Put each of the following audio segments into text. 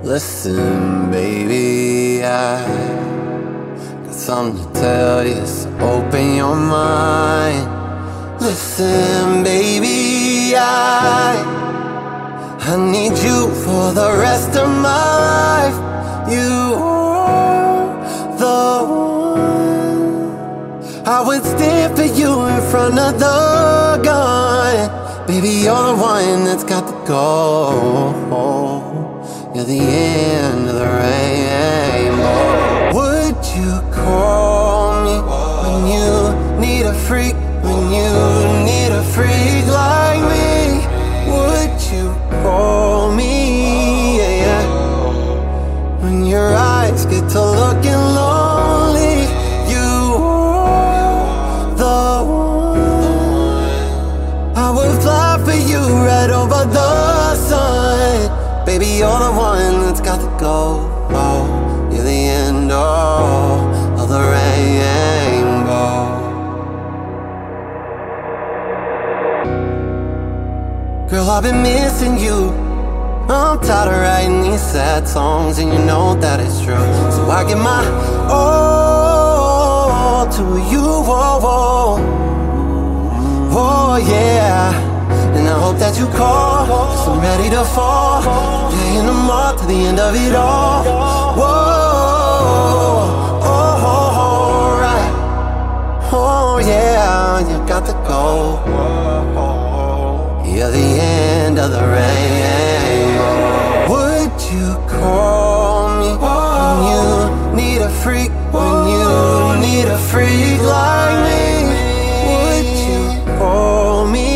Listen, baby, I got something to tell you, so open your mind. Listen, baby, I need you for the rest of my life. You are the one. I would stand for you in front of the gun. Baby, you're the one that's got to go. You're the end of the rainbow. Would you call me when you need a freak? When you need a freak like me? Would you call me? Yeah. When your eyes get to looking lonely, you are the one. I would fly for you right over the sun. Baby, you're the one that's got to go. Oh, you're the end of the rainbow. Girl, I've been missing you. I'm tired of writing these sad songs, and you know that it's true. So I give my all to you. Oh, yeah. And I hope that you call, 'cause I'm ready to fall. Playing them up to the end of it all. Whoa, oh, right. Oh, yeah, you got to go. You're the end of the rainbow. Would you call me when you need a freak? When you need a freak like me? Would you call me?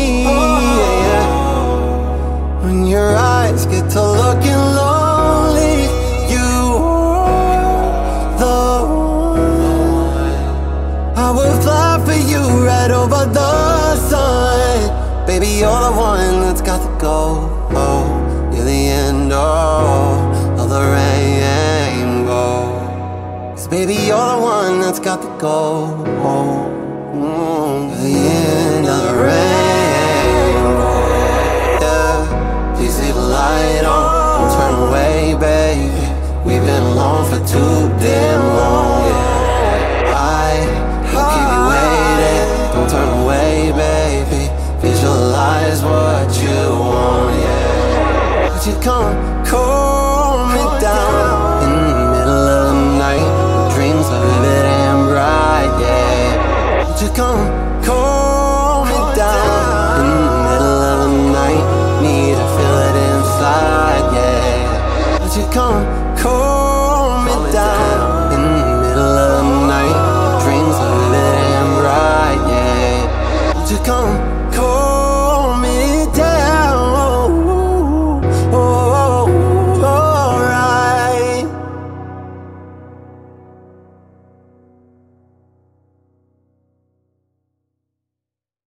When your eyes get to looking lonely, you are the one. I will fly for you right over the sun. Baby, you're the one that's got to go. Oh, you're the end of the rainbow. 'Cause baby, you're the one that's got to go. Oh, you're the end of the rainbow. Yeah, please leave the light on. Don't turn away, baby. We've been alone for too damn long. Yeah, I will keep you waiting. Don't turn away, baby. Visualize what you want, yeah. Would you come calm me down in the middle of the night? Dreams are vivid and bright, yeah. Would you come calm me down in the middle of the night? Need to feel it inside, yeah. Would you come calm me down in the middle of the night? Dreams are vivid and bright, yeah. Would you come